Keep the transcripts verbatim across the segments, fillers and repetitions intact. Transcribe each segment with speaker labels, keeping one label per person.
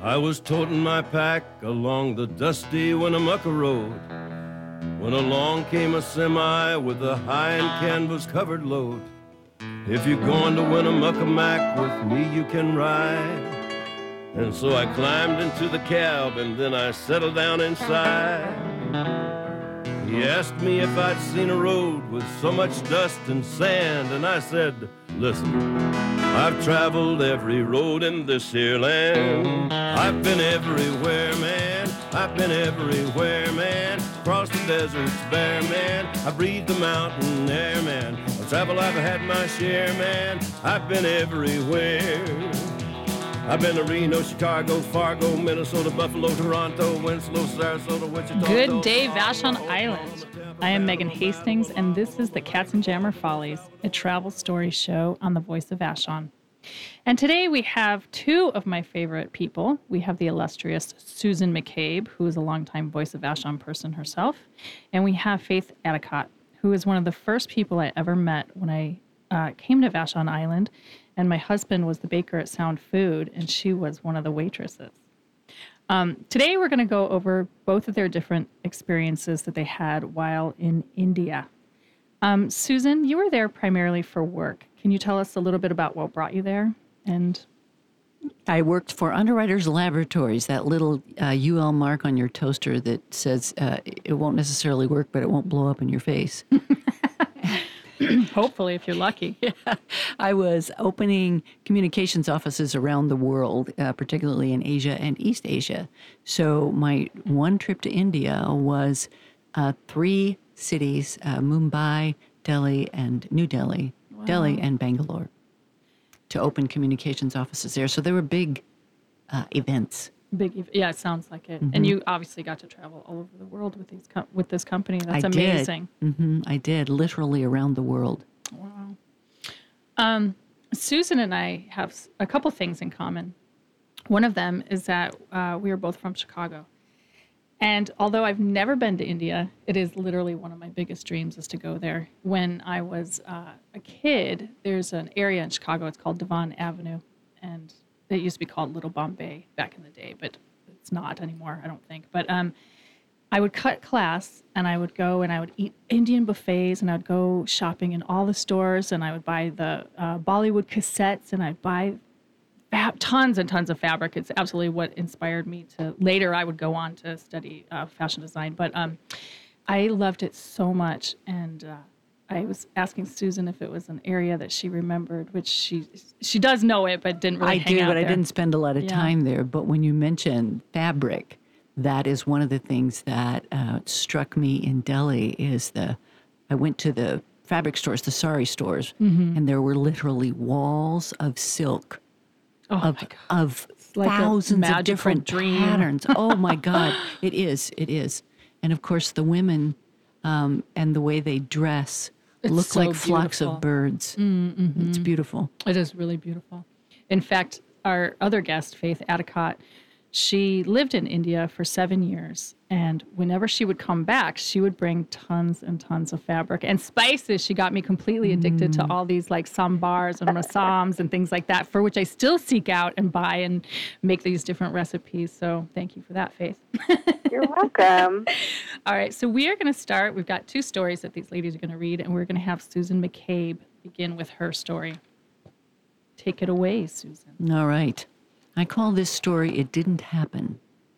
Speaker 1: I was toting my pack along the dusty Winnemucca road when along came a semi with a high and canvas-covered load. If you're going to Winnemucca Mac, with me you can ride. And so I climbed into the cab and then I settled down inside. He asked me if I'd seen a road with so much dust and sand, and I said, listen, I've traveled every road in this here land. I've been everywhere, man. I've been everywhere, man. Across the deserts bare, man. I breathed the mountain air, man. Of travel I've had my share, man. I've been everywhere. I've been to Reno, Chicago, Fargo, Minnesota, Buffalo, Toronto, Winslow, Sarasota, Wichita.
Speaker 2: Good day, Vashon Island. I am Megan Hastings, and this is the Katzenjammer Follies, a travel story show on the Voice of Vashon. And today we have two of my favorite people. We have the illustrious Susan McCabe, who is a longtime Voice of Vashon person herself, and we have Faith Adicott, who is one of the first people I ever met when I uh, came to Vashon Island. And my husband was the baker at Sound Food, and she was one of the waitresses. Um, today, we're going to go over both of their different experiences that they had while in India. Um, Susan, you were there primarily for work. Can you tell us a little bit about what brought you there? And
Speaker 3: I worked for Underwriters Laboratories, that little uh, U L mark on your toaster that says uh, it won't necessarily work, but it won't blow up in your face.
Speaker 2: Hopefully, if you're lucky.
Speaker 3: Yeah. I was opening communications offices around the world, uh, particularly in Asia and East Asia. So my one trip to India was uh, three cities, uh, Mumbai, Delhi, and New Delhi, wow. Delhi and Bangalore, to open communications offices there. So they were big uh, events.
Speaker 2: Big, yeah, it sounds like it. Mm-hmm. And you obviously got to travel all over the world with these com- with this company. That's
Speaker 3: I
Speaker 2: amazing.
Speaker 3: Did. Mm-hmm. I did, literally around the world.
Speaker 2: Wow. Um, Susan and I have a couple things in common. One of them is that uh, we are both from Chicago. And although I've never been to India, it is literally one of my biggest dreams is to go there. When I was uh, a kid, there's an area in Chicago, it's called Devon Avenue, and it used to be called Little Bombay back in the day, but it's not anymore, I don't think. But um, I would cut class, and I would go and I would eat Indian buffets, and I would go shopping in all the stores, and I would buy the uh, Bollywood cassettes, and I'd buy fab- tons and tons of fabric. It's absolutely what inspired me to, later I would go on to study uh, fashion design. But um, I loved it so much, and uh, I was asking Susan if it was an area that she remembered, which she she does know it, but didn't really
Speaker 3: I
Speaker 2: hang
Speaker 3: do,
Speaker 2: out
Speaker 3: but
Speaker 2: there.
Speaker 3: I didn't spend a lot of
Speaker 2: Yeah.
Speaker 3: time there. But when you mention fabric, that is one of the things that uh, struck me in Delhi is the, I went to the fabric stores, the sari stores, mm-hmm. and there were literally walls of silk
Speaker 2: oh
Speaker 3: of,
Speaker 2: my God.
Speaker 3: of
Speaker 2: like
Speaker 3: thousands of different
Speaker 2: dream.
Speaker 3: patterns. Oh my God, it is, it is. And of course the women um, and the way they dress
Speaker 2: It's
Speaker 3: look
Speaker 2: so
Speaker 3: like flocks
Speaker 2: beautiful.
Speaker 3: of birds.
Speaker 2: Mm-hmm.
Speaker 3: It's beautiful.
Speaker 2: It is really beautiful. In fact, our other guest, Faith Adicott, she lived in India for seven years. And whenever she would come back, she would bring tons and tons of fabric and spices. She got me completely addicted mm. to all these like sambars and rasams and things like that, for which I still seek out and buy and make these different recipes. So thank you for that, Faith.
Speaker 4: You're welcome.
Speaker 2: All right, so we are going to start. We've got two stories that these ladies are going to read, and we're going to have Susan McCabe begin with her story. Take it away, Susan.
Speaker 3: All right. I call this story It Didn't Happen.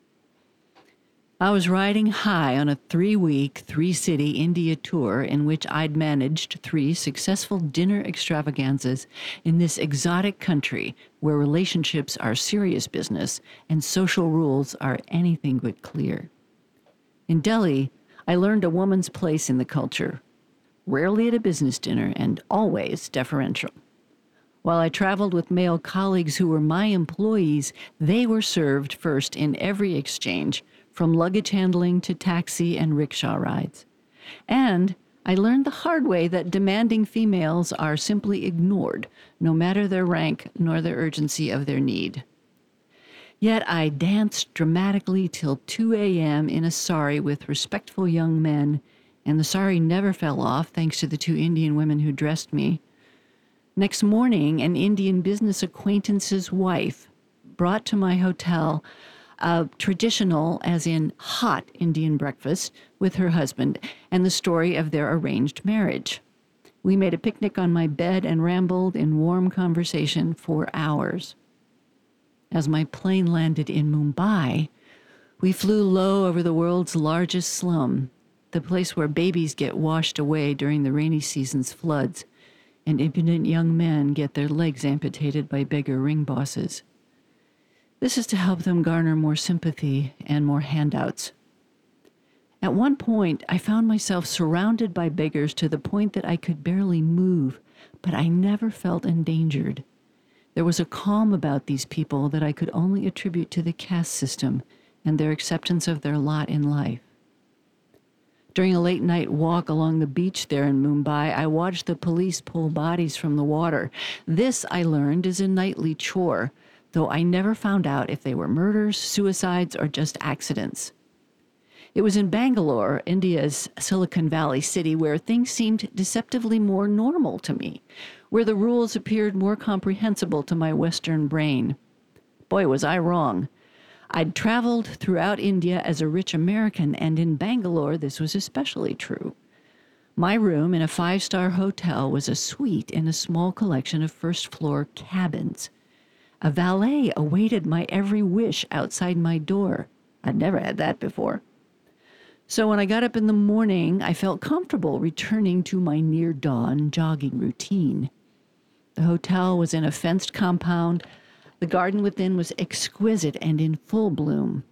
Speaker 3: I was riding high on a three-week, three-city India tour in which I'd managed three successful dinner extravaganzas in this exotic country where relationships are serious business and social rules are anything but clear. In Delhi, I learned a woman's place in the culture, rarely at a business dinner and always deferential. While I traveled with male colleagues who were my employees, they were served first in every exchange, from luggage handling to taxi and rickshaw rides. And I learned the hard way that demanding females are simply ignored, no matter their rank nor the urgency of their need. Yet I danced dramatically till two a.m. in a sari with respectful young men, and the sari never fell off thanks to the two Indian women who dressed me. Next morning, an Indian business acquaintance's wife brought to my hotel a traditional, as in hot, Indian breakfast with her husband and the story of their arranged marriage. We made a picnic on my bed and rambled in warm conversation for hours. As my plane landed in Mumbai, we flew low over the world's largest slum, the place where babies get washed away during the rainy season's floods, and impudent young men get their legs amputated by beggar ring bosses. This is to help them garner more sympathy and more handouts. At one point, I found myself surrounded by beggars to the point that I could barely move, but I never felt endangered. There was a calm about these people that I could only attribute to the caste system and their acceptance of their lot in life. During a late-night walk along the beach there in Mumbai, I watched the police pull bodies from the water. This, I learned, is a nightly chore, though I never found out if they were murders, suicides, or just accidents. It was in Bangalore, India's Silicon Valley city, where things seemed deceptively more normal to me, where the rules appeared more comprehensible to my Western brain. Boy, was I wrong. I'd traveled throughout India as a rich American, and in Bangalore, this was especially true. My room in a five-star hotel was a suite in a small collection of first-floor cabins. A valet awaited my every wish outside my door. I'd never had that before. So when I got up in the morning, I felt comfortable returning to my near-dawn jogging routine. The hotel was in a fenced compound. The garden within was exquisite and in full bloom.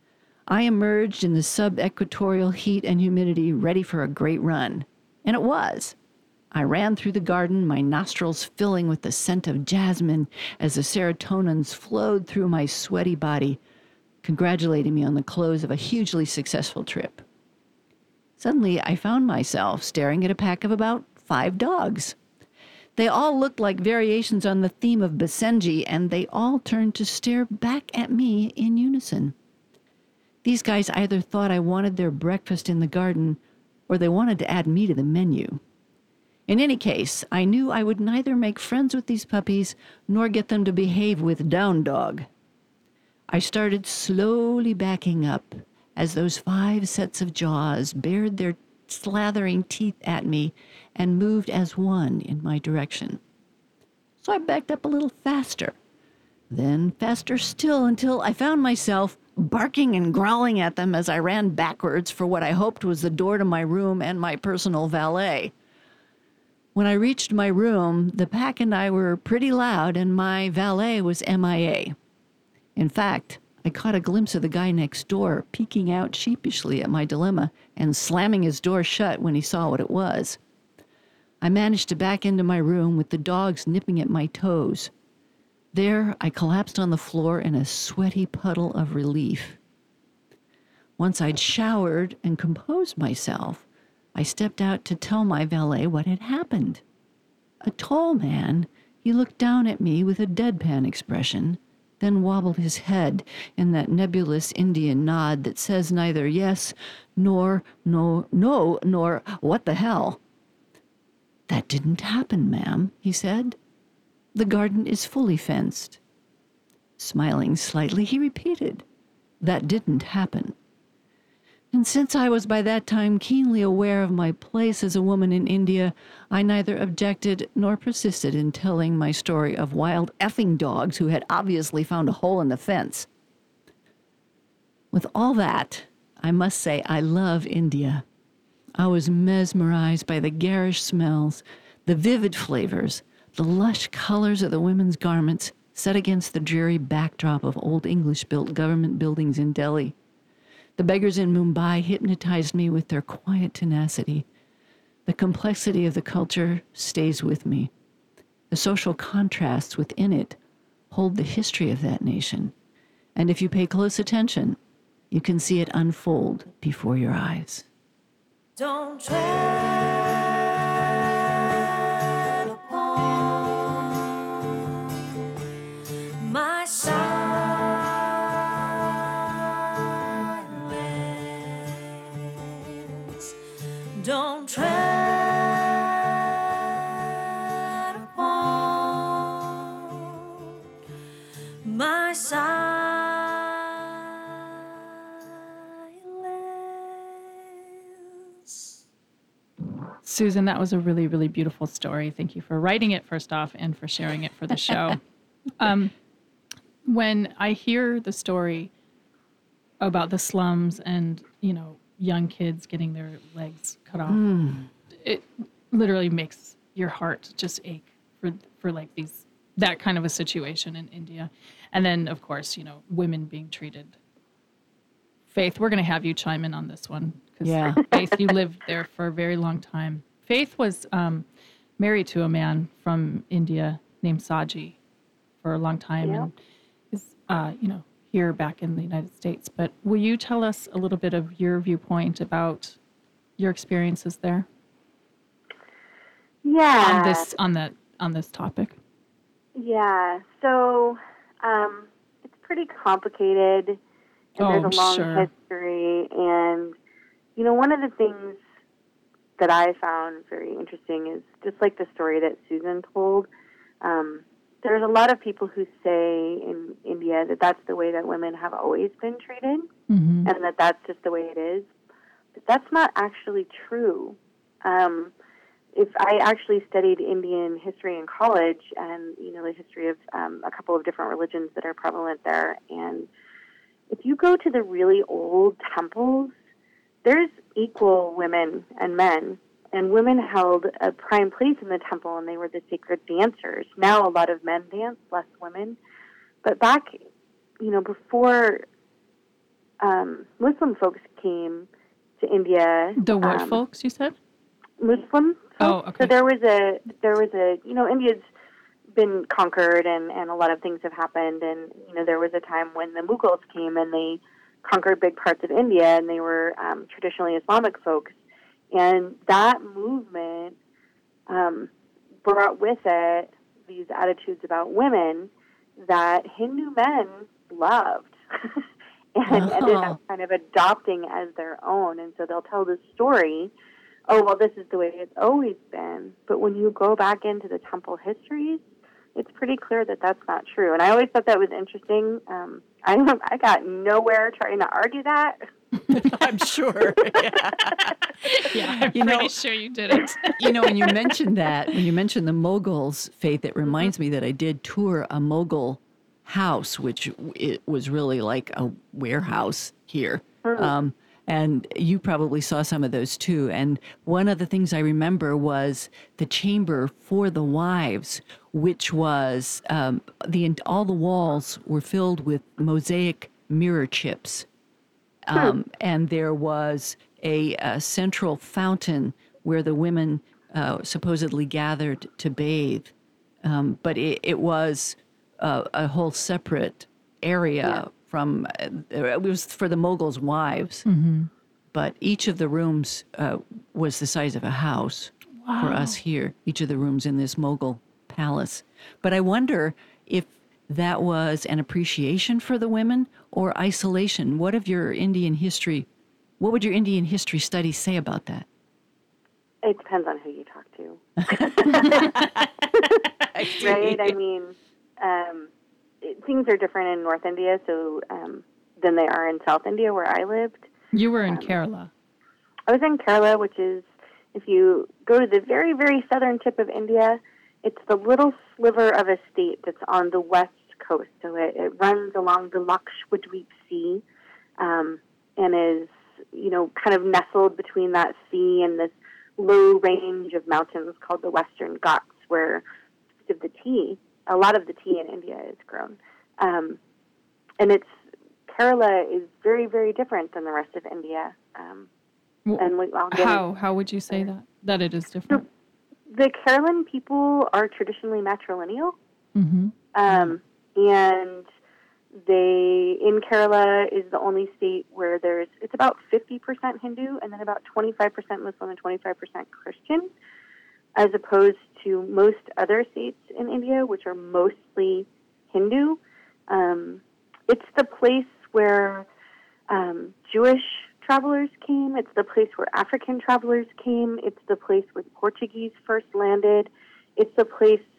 Speaker 3: I emerged in the sub-equatorial heat and humidity, ready for a great run. And it was. I ran through the garden, my nostrils filling with the scent of jasmine as the serotonins flowed through my sweaty body, congratulating me on the close of a hugely successful trip. Suddenly, I found myself staring at a pack of about five dogs. They all looked like variations on the theme of Basenji, and they all turned to stare back at me in unison. These guys either thought I wanted their breakfast in the garden, or they wanted to add me to the menu. In any case, I knew I would neither make friends with these puppies nor get them to behave with Down Dog. I started slowly backing up as those five sets of jaws bared their slathering teeth at me and moved as one in my direction. So I backed up a little faster, then faster still until I found myself barking and growling at them as I ran backwards for what I hoped was the door to my room and my personal valet. When I reached my room, the pack and I were pretty loud, and my valet was M I A. In fact, I caught a glimpse of the guy next door peeking out sheepishly at my dilemma and slamming his door shut when he saw what it was. I managed to back into my room with the dogs nipping at my toes. There, I collapsed on the floor in a sweaty puddle of relief. Once I'd showered and composed myself, I stepped out to tell my valet what had happened. A tall man, he looked down at me with a deadpan expression, then wobbled his head in that nebulous Indian nod that says neither yes, nor no, no, nor what the hell. "That didn't happen, ma'am," he said. "The garden is fully fenced." Smiling slightly, he repeated, "That didn't happen." And since I was by that time keenly aware of my place as a woman in India, I neither objected nor persisted in telling my story of wild effing dogs who had obviously found a hole in the fence. With all that, I must say I love India. I was mesmerized by the garish smells, the vivid flavors, the lush colors of the women's garments set against the dreary backdrop of old English-built government buildings in Delhi. The beggars in Mumbai hypnotized me with their quiet tenacity. The complexity of the culture stays with me. The social contrasts within it hold the history of that nation. And if you pay close attention, you can see it unfold before your eyes.
Speaker 5: Don't tread upon my silence. Don't tread upon my my silence.
Speaker 2: Susan, that was a really, really beautiful story. Thank you for writing it, first off, and for sharing it for the show. um, when I hear the story about the slums and, you know, young kids getting their legs cut off, mm. it literally makes your heart just ache for, for like these, that kind of a situation in India. And then, of course, you know, women being treated. Faith, we're going to have you chime in on this one.
Speaker 3: Yeah.
Speaker 2: Faith, you lived there for a very long time. Faith was um, married to a man from India named Saji for a long time,
Speaker 4: Yeah.
Speaker 2: and is, uh, you know, here back in the United States. But will you tell us a little bit of your viewpoint about your experiences there
Speaker 4: Yeah.
Speaker 2: on this on that on this topic?
Speaker 4: Yeah. So um, it's pretty complicated, and
Speaker 2: Oh,
Speaker 4: there's a long
Speaker 2: sure.
Speaker 4: history. And you know, one of the things that I found very interesting is just like the story that Susan told. Um, there's a lot of people who say in India that that's the way that women have always been treated,
Speaker 2: Mm-hmm.
Speaker 4: and that that's just the way it is. But that's not actually true. Um, if I actually studied Indian history in college, and you know the history of um, a couple of different religions that are prevalent there, and if you go to the really old temples, there's equal women and men, and women held a prime place in the temple, and they were the sacred dancers. Now a lot of men dance, less women. But back, you know, before um, Muslim folks came to India,
Speaker 2: The what
Speaker 4: um,
Speaker 2: folks, you said?
Speaker 4: Muslim folks.
Speaker 2: Oh, okay.
Speaker 4: So there was a there was a you know India's been conquered, and, and a lot of things have happened, and you know there was a time when the Mughals came and they conquered big parts of India, and they were um, traditionally Islamic folks, and that movement um, brought with it these attitudes about women that Hindu men loved and
Speaker 3: Oh.
Speaker 4: ended up kind of adopting as their own. And so they'll tell this story, oh, well, this is the way it's always been. But when you go back into the temple histories, it's pretty clear that that's not true. And I always thought that was interesting. Um, I I got nowhere trying to argue that.
Speaker 3: I'm sure. Yeah.
Speaker 2: Yeah, I'm
Speaker 3: You know-
Speaker 2: pretty sure you didn't.
Speaker 3: You know, when you mentioned that, when you mentioned the Moguls, Faith, it reminds me that I did tour a Mogul house, which it was really like a warehouse here. Um, and you probably saw some of those too. And one of the things I remember was the chamber for the wives, which was um, the all the walls were filled with mosaic mirror chips. Um, and there was a, a central fountain where the women uh, supposedly gathered to bathe. Um, but it, it was uh, a whole separate area from, uh, it was for the Moguls' wives. But each of the rooms uh, was the size of a house for us here, each of the rooms in this Mogul palace. But I wonder if that was an appreciation for the women or isolation. What of your Indian history, what would your Indian history studies say about that?
Speaker 4: It depends on who you talk to. Right? I mean, um, it, things are different in North India so um, than they are in South India, where I lived.
Speaker 2: You were in
Speaker 4: Um,
Speaker 2: Kerala.
Speaker 4: I was in Kerala, which is, if you go to the very, very southern tip of India, it's the little sliver of a state that's on the west coast. So it, it runs along the Lakshadweep Sea um, and is, you know, kind of nestled between that sea and this low range of mountains called the Western Ghats, where most of the tea, a lot of the tea in India is grown. Um, and it's, Kerala is very, very different than the rest of India. Um,
Speaker 2: Well,
Speaker 4: and we, I'll get
Speaker 2: How how would you say that that it is different?
Speaker 4: The Kerala people are traditionally matrilineal,
Speaker 2: Mm-hmm.
Speaker 4: um, and they in Kerala is the only state where there's it's about fifty percent Hindu and then about twenty-five percent Muslim and twenty-five percent Christian, as opposed to most other states in India, which are mostly Hindu. Um, it's the place where um, Jewish travelers came. It's the place where African travelers came. It's the place where the Portuguese first landed. It's the place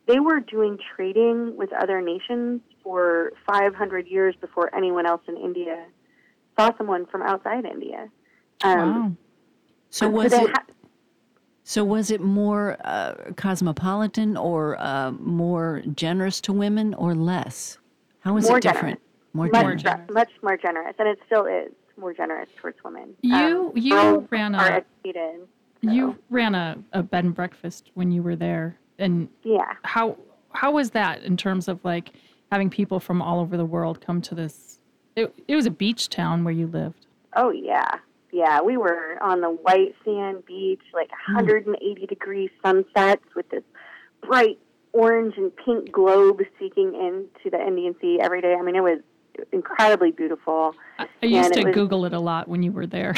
Speaker 4: they were doing trading with other nations for five hundred years before anyone else in India saw someone from outside India. Um,
Speaker 2: Wow.
Speaker 3: So
Speaker 4: and
Speaker 3: was
Speaker 4: they
Speaker 3: it
Speaker 4: ha-
Speaker 3: so was it more uh, cosmopolitan or uh, more generous to women or less? How was
Speaker 4: More
Speaker 3: it different? More
Speaker 4: much,
Speaker 3: generous.
Speaker 2: generous.
Speaker 4: much more generous, and it still is more generous towards women.
Speaker 2: You-
Speaker 4: um,
Speaker 2: you
Speaker 4: girls
Speaker 2: ran a-
Speaker 4: are educated. So,
Speaker 2: You ran a, a bed and breakfast when you were there, and
Speaker 4: yeah.
Speaker 2: how how was that in terms of like having people from all over the world come to this? It, it was a beach town where you lived.
Speaker 4: Oh yeah, yeah. We were on the white sand beach, like one hundred eighty degree sunsets with this bright orange and pink globe seeking into the Indian Sea every day. I mean, it was incredibly beautiful.
Speaker 2: I, I used
Speaker 4: And
Speaker 2: to
Speaker 4: it was-
Speaker 2: Google it a lot when you were there.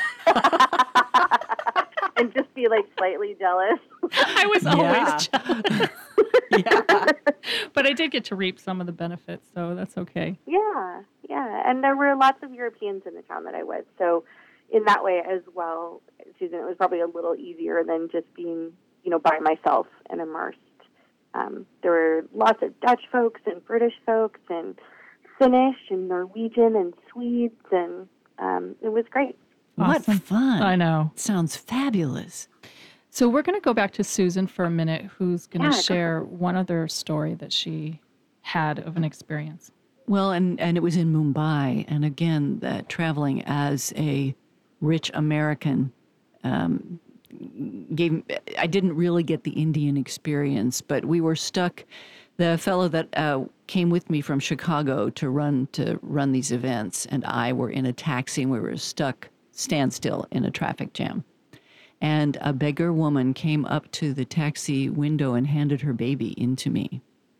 Speaker 4: And just be like slightly jealous.
Speaker 2: I was
Speaker 3: Yeah.
Speaker 2: always jealous,
Speaker 3: Yeah.
Speaker 2: but I did get to reap some of the benefits, so that's okay.
Speaker 4: Yeah, yeah. And there were lots of Europeans in the town that I was. So in that way as well, Susan, it was probably a little easier than just being, you know, by myself and immersed. Um, there were lots of Dutch folks and British folks and Finnish and Norwegian and Swedes, and um, it was great.
Speaker 3: What
Speaker 2: Awesome.
Speaker 3: fun.
Speaker 2: I know.
Speaker 3: Sounds fabulous.
Speaker 2: So we're going to go back to Susan for a minute, who's going to
Speaker 4: Yeah, go
Speaker 2: share one other story that she had of an experience.
Speaker 3: Well, and, and it was in Mumbai. And again, that traveling as a rich American um, gave, I didn't really get the Indian experience, but we were stuck. The fellow that uh, came with me from Chicago to run to run these events and I were in a taxi and we were stuck standstill in a traffic jam. And a beggar woman came up to the taxi window and handed her baby into me.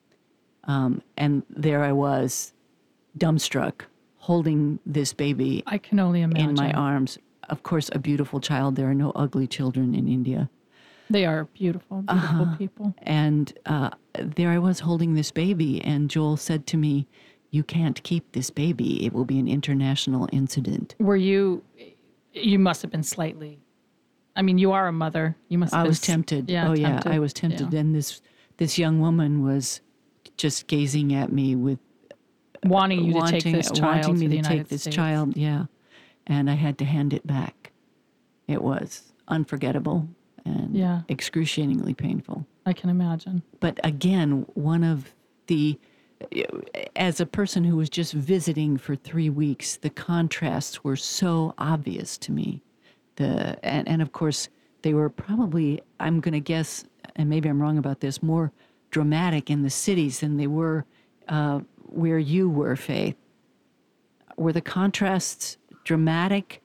Speaker 3: Um, and there I was, dumbstruck, holding this baby
Speaker 2: I can only imagine.
Speaker 3: in my arms. Of course, a beautiful child. There are no ugly children in India.
Speaker 2: They are beautiful, beautiful
Speaker 3: Uh-huh.
Speaker 2: people.
Speaker 3: And uh, there I was holding this baby, and Joel said to me, "You can't keep this baby. It will be an international incident."
Speaker 2: Were you, you must have been slightly, I mean, you are a mother. You must have
Speaker 3: I
Speaker 2: been
Speaker 3: was
Speaker 2: s-
Speaker 3: tempted.
Speaker 2: Yeah,
Speaker 3: oh,
Speaker 2: tempted.
Speaker 3: yeah, I was tempted.
Speaker 2: Yeah.
Speaker 3: And this this young woman was just gazing at me with
Speaker 2: Wanting you to
Speaker 3: wanting,
Speaker 2: take this child
Speaker 3: wanting
Speaker 2: to
Speaker 3: me
Speaker 2: the
Speaker 3: to
Speaker 2: United
Speaker 3: take this
Speaker 2: States.
Speaker 3: child, yeah. And I had to hand it back. It was unforgettable and
Speaker 2: Yeah.
Speaker 3: excruciatingly painful.
Speaker 2: I can imagine.
Speaker 3: But again, one of the, as a person who was just visiting for three weeks, the contrasts were so obvious to me. The and, and of course, they were probably, I'm going to guess, and maybe I'm wrong about this, more dramatic in the cities than they were uh, where you were, Faith. Were the contrasts dramatic?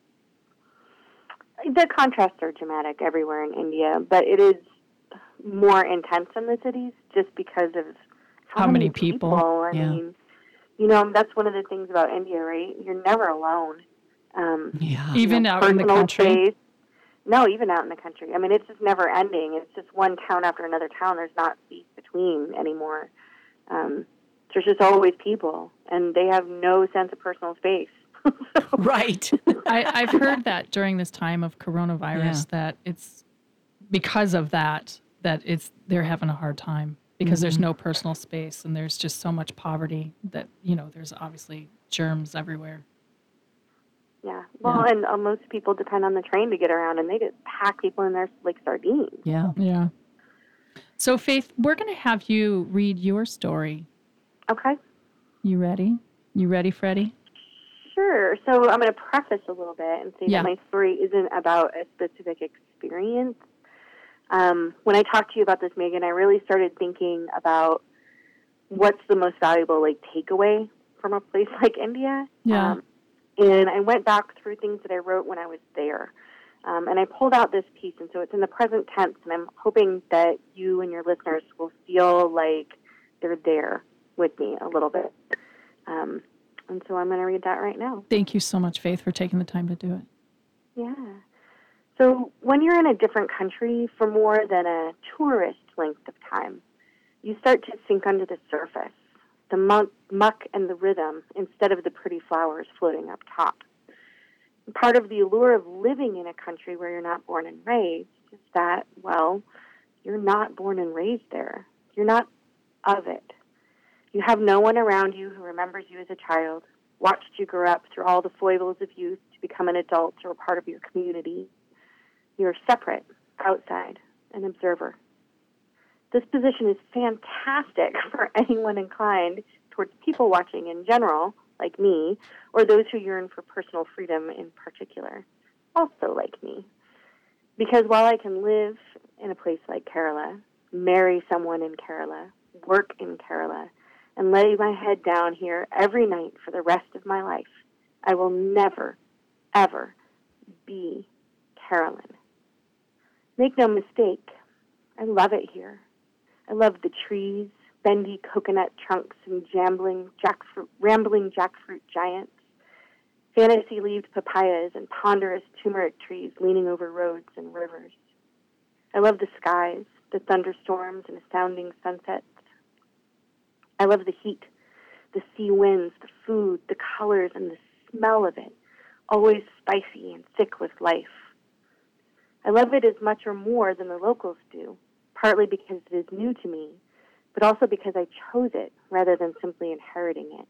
Speaker 4: The contrasts are dramatic everywhere in India, but it is more intense in the cities just because of how,
Speaker 2: How many people.
Speaker 4: I
Speaker 3: Yeah.
Speaker 4: mean, you know, that's one of the things about India, right? You're never alone. Um,
Speaker 3: Yeah.
Speaker 2: Even
Speaker 4: you know,
Speaker 2: out in the
Speaker 4: personal
Speaker 2: country.
Speaker 4: space. No, even out in the country. I mean, it's just never ending. It's just one town after another town. There's not space between anymore. Um, there's just always people, and they have no sense of personal space.
Speaker 3: Right.
Speaker 2: I, I've heard that during this time of coronavirus that it's because of that that it's they're having a hard time because there's no personal space and there's just so much poverty that you know there's obviously germs everywhere.
Speaker 4: Yeah. Well, and uh, most people depend on the train to get around, and they just pack people in there like sardines.
Speaker 3: Yeah.
Speaker 2: Yeah. So Faith, we're going to have you read your story.
Speaker 4: Okay.
Speaker 2: You ready? You ready, Freddie?
Speaker 4: Sure. So I'm going to preface a little bit and say
Speaker 2: Yeah.
Speaker 4: that my story isn't about a specific experience. Um, when I talked to you about this, Megan, I really started thinking about what's the most valuable like takeaway from a place like India.
Speaker 2: Yeah.
Speaker 4: Um, and I went back through things that I wrote when I was there. Um, and I pulled out this piece, and so it's in the present tense, and I'm hoping that you and your listeners will feel like they're there with me a little bit. Um, and so I'm going to read that right now.
Speaker 2: Thank you so much, Faith, for taking the time to do it.
Speaker 4: Yeah. So when you're in a different country for more than a tourist length of time, you start to sink under the surface, the muck, muck and the rhythm, instead of the pretty flowers floating up top. Part of the allure of living in a country where you're not born and raised is that, well, you're not born and raised there. You're not of it. You have no one around you who remembers you as a child, watched you grow up through all the foibles of youth to become an adult or a part of your community. You're separate, outside, an observer. This position is fantastic for anyone inclined towards people watching in general, like me, or those who yearn for personal freedom in particular, also like me. Because while I can live in a place like Kerala, marry someone in Kerala, work in Kerala, and lay my head down here every night for the rest of my life, I will never, ever be Carolyn. Make no mistake, I love it here. I love the trees, bendy coconut trunks, and jambling jackfruit, rambling jackfruit giants, fantasy-leaved papayas, and ponderous turmeric trees leaning over roads and rivers. I love the skies, the thunderstorms, and astounding sunsets. I love the heat, the sea winds, the food, the colors, and the smell of it, always spicy and thick with life. I love it as much or more than the locals do, partly because it is new to me, but also because I chose it rather than simply inheriting it.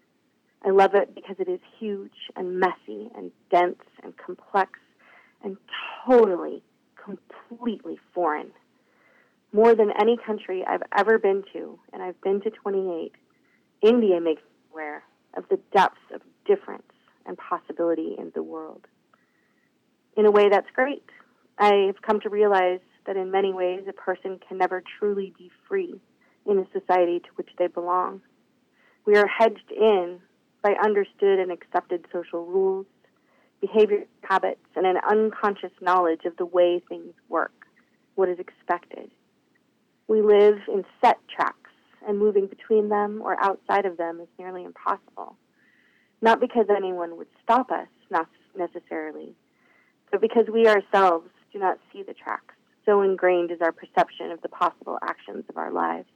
Speaker 4: I love it because it is huge and messy and dense and complex and totally, completely foreign. More than any country I've ever been to, and I've been to twenty-eight, India makes me aware of the depths of difference and possibility in the world. In a way, that's great. I've come to realize that in many ways a person can never truly be free in a society to which they belong. We are hedged in by understood and accepted social rules, behavior habits, and an unconscious knowledge of the way things work, what is expected. We live in set tracks, and moving between them or outside of them is nearly impossible. Not because anyone would stop us, not necessarily, but because we ourselves do not see the tracks. So ingrained is our perception of the possible actions of our lives.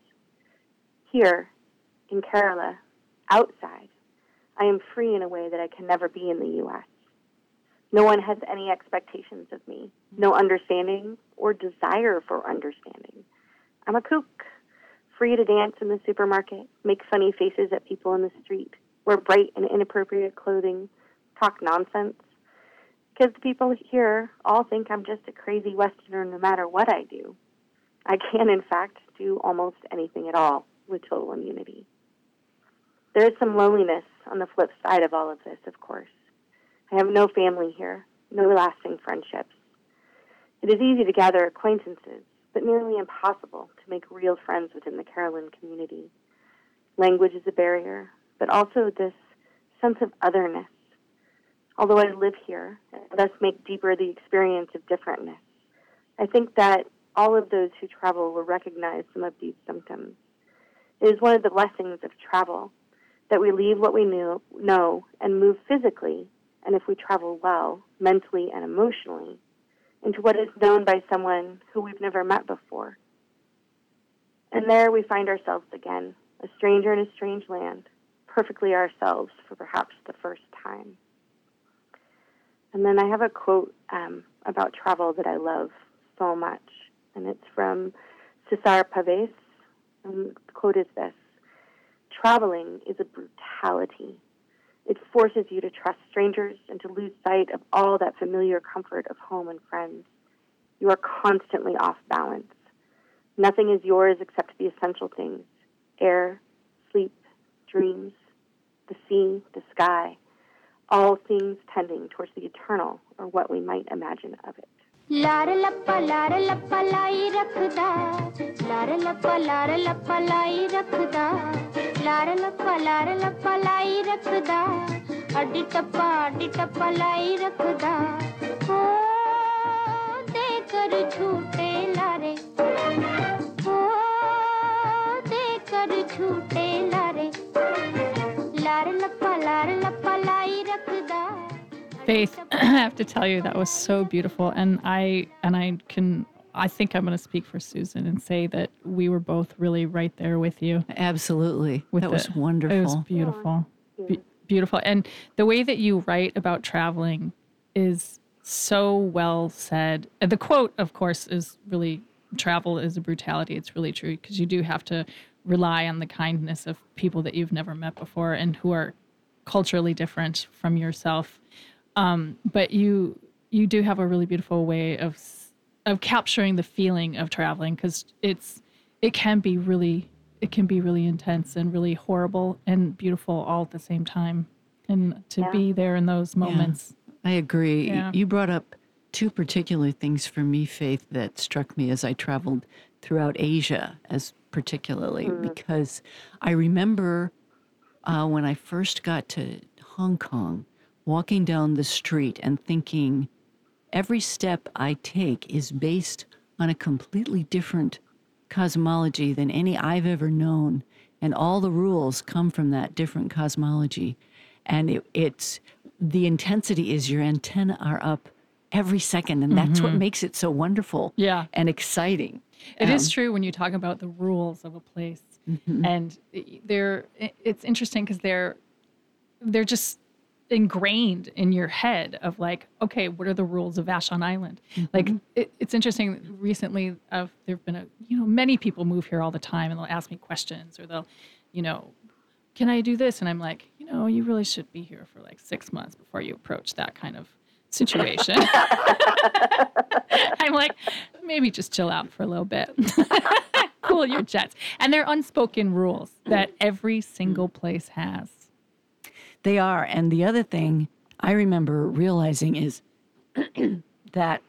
Speaker 4: Here, in Kerala, outside, I am free in a way that I can never be in the U S. No one has any expectations of me, no understanding or desire for understanding. I'm a kook, free to dance in the supermarket, make funny faces at people in the street, wear bright and inappropriate clothing, talk nonsense. Because the people here all think I'm just a crazy Westerner no matter what I do. I can, in fact, do almost anything at all with total immunity. There is some loneliness on the flip side of all of this, of course. I have no family here, no lasting friendships. It is easy to gather acquaintances, but nearly impossible to make real friends within the Kerala community. Language is a barrier, but also this sense of otherness. Although I live here, and thus make deeper the experience of differentness, I think that all of those who travel will recognize some of these symptoms. It is one of the blessings of travel, that we leave what we knew, know and move physically, and if we travel well, mentally and emotionally, into what is known by someone who we've never met before. And there we find ourselves again, a stranger in a strange land, perfectly ourselves for perhaps the first time. And then I have a quote um, about travel that I love so much, and it's from Cesar Pavese, and the quote is this: "Traveling is a brutality. It forces you to trust strangers and to lose sight of all that familiar comfort of home and friends. You are constantly off balance. Nothing is yours except the essential things: air, sleep, dreams, the sea, the sky, all things tending towards the eternal, or what we might imagine of it."
Speaker 6: लार लप्पा लार लप्पा लाई रखदा लार लप्पा लार लप्पा लाई रखदा लार लप्पा लार लप्पा लाई रखदा अड्डी टप्पा अड्डी टप्पा लाई रखदा हो दे कर झूठे लारे हो दे कर झूठे लारे लार लप्पा लार लप्पा लाई रखदा.
Speaker 2: Faith, I have to tell you that was so beautiful, and I and I can I think I'm going to speak for Susan and say that we were both really right there with you.
Speaker 3: Absolutely,
Speaker 2: With
Speaker 3: that was
Speaker 2: it.
Speaker 3: wonderful.
Speaker 2: It was beautiful, Be- beautiful, and the way that you write about traveling is so well said. And the quote, of course, is really travel is a brutality. It's really true because you do have to rely on the kindness of people that you've never met before and who are culturally different from yourself. Um, but you you do have a really beautiful way of of capturing the feeling of traveling because it's it can be really it can be really intense and really horrible and beautiful all at the same time. And to
Speaker 4: Yeah.
Speaker 2: be there in those moments.
Speaker 3: I agree.
Speaker 2: Yeah.
Speaker 3: You brought up two particular things for me, Faith, that struck me as I traveled throughout Asia, as particularly because I remember uh, when I first got to Hong Kong, walking down the street and thinking every step I take is based on a completely different cosmology than any I've ever known, and all the rules come from that different cosmology. And it, it's the intensity is your antenna are up every second, and that's what makes it so wonderful
Speaker 2: Yeah.
Speaker 3: and exciting.
Speaker 2: It is
Speaker 3: Um,
Speaker 2: true when you talk about the rules of a place, and they're it's interesting because they're they're just ingrained in your head of like, okay, what are the rules of Vashon Island? Like it, it's interesting. Recently, uh, there've been a you know many people move here all the time, and they'll ask me questions, or they'll, you know, can I do this? And I'm like, you know, you really should be here for like six months before you approach that kind of situation. I'm like, maybe just chill out for a little bit. Cool your jets. And they're unspoken rules that every single place has.
Speaker 3: They are. And the other thing I remember realizing is that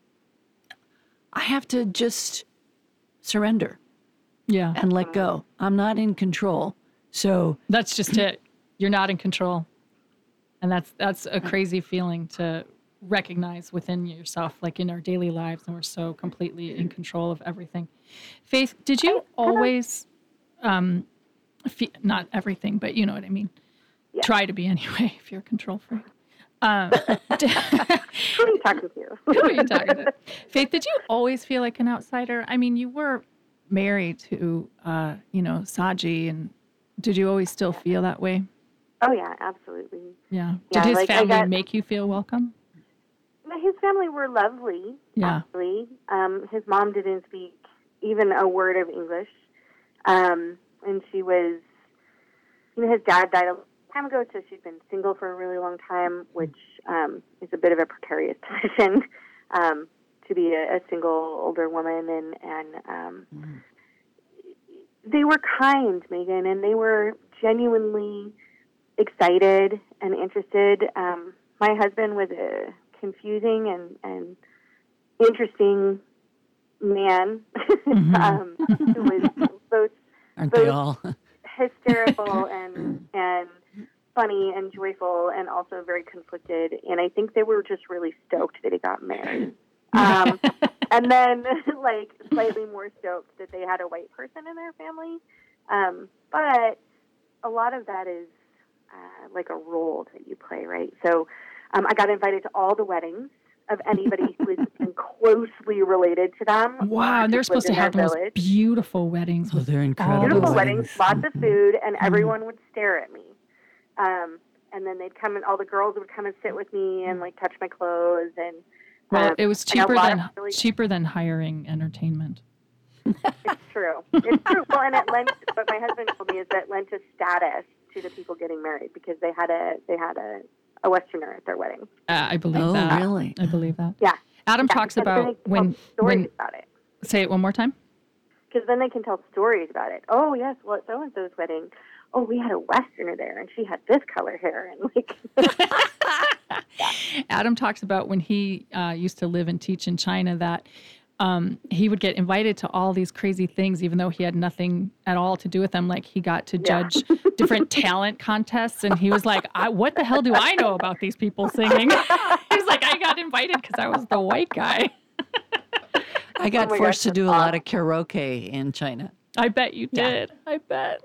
Speaker 3: I have to just surrender
Speaker 2: Yeah.
Speaker 3: and let go. I'm not in control. So
Speaker 2: That's just it. You're not in control. And that's that's a crazy feeling to recognize within yourself, like in our daily lives, and we're so completely in control of everything. Faith, did you always, um, fe- not everything, but you know what I mean,
Speaker 4: Yeah.
Speaker 2: try to be anyway, if you're a control freak. Um, did-
Speaker 4: Who are you talking to?
Speaker 2: Who are you talking to? Faith, did you always feel like an outsider? I mean, you were married to, uh, you know, Saji, and did you always still feel that way?
Speaker 4: Oh yeah, absolutely.
Speaker 2: Yeah.
Speaker 4: Yeah,
Speaker 2: Did his
Speaker 4: like, I
Speaker 2: family
Speaker 4: got-
Speaker 2: make you feel welcome?
Speaker 4: His family were lovely,
Speaker 2: Yeah.
Speaker 4: actually. Um, his mom didn't speak even a word of English. Um, and she was, you know, his dad died a long time ago, so she's been single for a really long time, which um, is a bit of a precarious position um, to be a, a single older woman. And, and um, they were kind, Megan, and they were genuinely excited and interested. Um, my husband was a confusing and, and interesting man um, who was both
Speaker 3: aren't
Speaker 4: Both-
Speaker 3: they all?
Speaker 4: hysterical and and funny and joyful, and also very conflicted. And I think they were just really stoked that he got married. Um, and then, like, slightly more stoked that they had a white person in their family. Um, but a lot of that is uh, like a role that you play, right? So um, I got invited to all the weddings of anybody who was even closely related to them.
Speaker 2: Wow, and they're
Speaker 4: Lived
Speaker 2: supposed to
Speaker 4: in their
Speaker 2: have the most
Speaker 4: village.
Speaker 2: beautiful weddings.
Speaker 3: Oh,
Speaker 2: with
Speaker 3: they're
Speaker 2: all
Speaker 3: incredible.
Speaker 2: the
Speaker 4: Beautiful
Speaker 3: weddings.
Speaker 4: weddings, lots of food, and everyone would stare at me. Um, and then they'd come and all the girls would come and sit with me and like touch my clothes. And
Speaker 2: Well,
Speaker 4: um,
Speaker 2: it was
Speaker 4: and a
Speaker 2: cheaper
Speaker 4: lot
Speaker 2: than
Speaker 4: of really-
Speaker 2: cheaper than hiring entertainment.
Speaker 4: It's true. It's true. Well, and it lent. What my husband told me is that lent a status to the people getting married because they had a they had a, a Westerner at their wedding.
Speaker 2: Uh, I believe
Speaker 3: Oh,
Speaker 2: that.
Speaker 3: really?
Speaker 2: I believe that.
Speaker 4: Yeah.
Speaker 2: Adam
Speaker 4: Yeah,
Speaker 2: talks
Speaker 4: because then
Speaker 2: about
Speaker 4: they can
Speaker 2: when
Speaker 4: tell stories
Speaker 2: when
Speaker 4: about it.
Speaker 2: say it one more time.
Speaker 4: Because then they can tell stories about it. Oh yes, well at so and so's wedding, oh we had a Westerner there, and she had this color hair, and like
Speaker 2: Adam talks about when he uh, used to live and teach in China that um, he would get invited to all these crazy things, even though he had nothing at all to do with them. Like he got to
Speaker 4: Yeah.
Speaker 2: judge different talent contests, and he was like, I, "What the hell do I know about these people singing?" He's like, "I got invited because I was the white guy."
Speaker 3: I got
Speaker 4: Oh my
Speaker 3: forced
Speaker 4: gosh,
Speaker 3: to do a
Speaker 4: that's
Speaker 3: lot of karaoke in China.
Speaker 2: I bet you
Speaker 3: Yeah.
Speaker 2: did. I bet.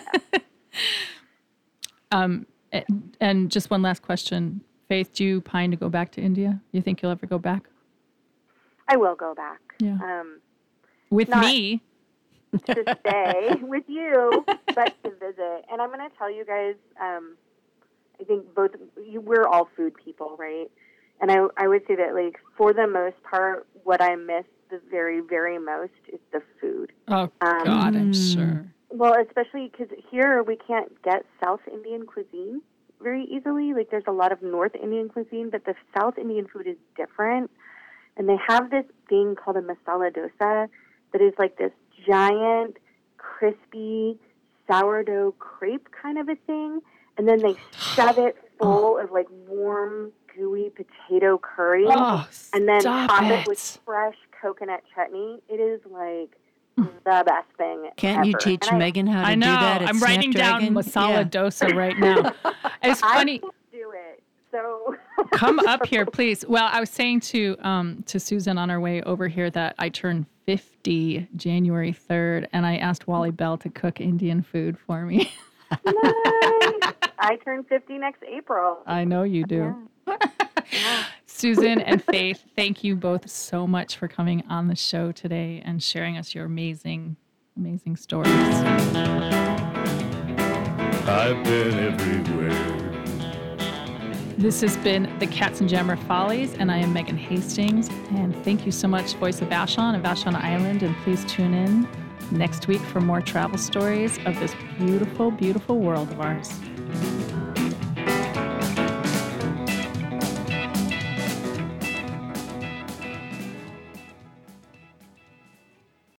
Speaker 2: um, and, and just one last question, Faith. Do you pine to go back to India? You think you'll ever go back?
Speaker 4: I will go back.
Speaker 2: Yeah.
Speaker 4: Um,
Speaker 2: With
Speaker 4: Not-
Speaker 2: me?
Speaker 4: to stay with you, but to visit. And I'm going to tell you guys, um, I think both, you, we're all food people, right? And I, I would say that, like, for the most part, what I miss the very, very most is the food.
Speaker 2: Oh,
Speaker 4: Um,
Speaker 2: God, I'm
Speaker 3: Mm.
Speaker 2: sure.
Speaker 4: Well, especially because here we can't get South Indian cuisine very easily. Like, there's a lot of North Indian cuisine, but the South Indian food is different. And they have this thing called a masala dosa that is like this giant, crispy sourdough crepe kind of a thing. And then they shove it full of like warm, gooey potato curry.
Speaker 2: Oh,
Speaker 4: and then
Speaker 2: stop
Speaker 4: top
Speaker 2: it.
Speaker 4: it with fresh coconut chutney. It is like the best thing
Speaker 3: Can't
Speaker 4: ever.
Speaker 3: you teach
Speaker 4: And I-
Speaker 3: Megan how to
Speaker 2: I know.
Speaker 3: do that at
Speaker 2: I'm writing
Speaker 3: Snapdragon?
Speaker 2: down masala
Speaker 3: Yeah.
Speaker 2: dosa right now. It's
Speaker 4: I
Speaker 2: funny.
Speaker 4: can't do it. So
Speaker 2: Come up here, please. Well, I was saying to um, to Susan on our way over here that I turned fifty January third, and I asked Wally Bell to cook Indian food for me.
Speaker 4: Nice. I turn fifty next April.
Speaker 2: I know you do. Susan and Faith, thank you both so much for coming on the show today and sharing us your amazing, amazing stories.
Speaker 1: I've been everywhere.
Speaker 2: This has been the Katzenjammer Follies, and I am Megan Hastings. And thank you so much, Voice of Vashon and Vashon Island. And please tune in next week for more travel stories of this beautiful, beautiful world of ours.